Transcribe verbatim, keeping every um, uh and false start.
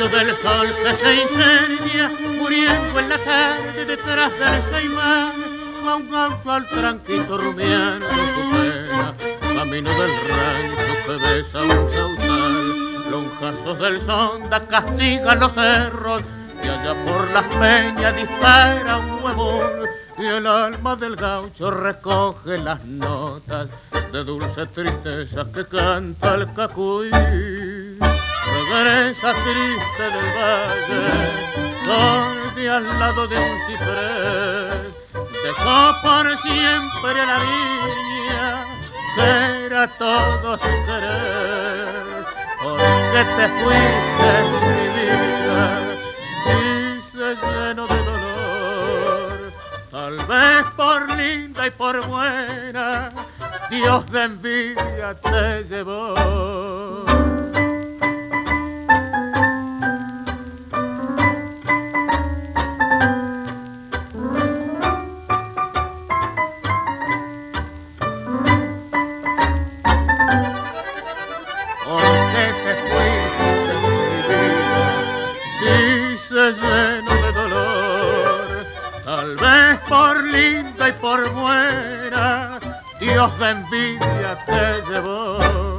rayo del sol que se incendia, muriendo en la tarde detrás del Caimán, va un gaucho al tranquito rumiando su pena, camino del rancho que besa un sausal, lonjazos del sonda castigan los cerros, y allá por las peñas dispara un huevón, y el alma del gaucho recoge las notas de dulce tristeza que canta el cacuy. Regresa triste del valle, donde al lado de un ciprés dejó por siempre a la niña que era todo su querer. Porque te fuiste mi vida y se llenó de dolor, tal vez por linda y por buena, Dios de envidia te llevó. Lleno de dolor, tal vez por linda y por buena, Dios de envidia te llevó.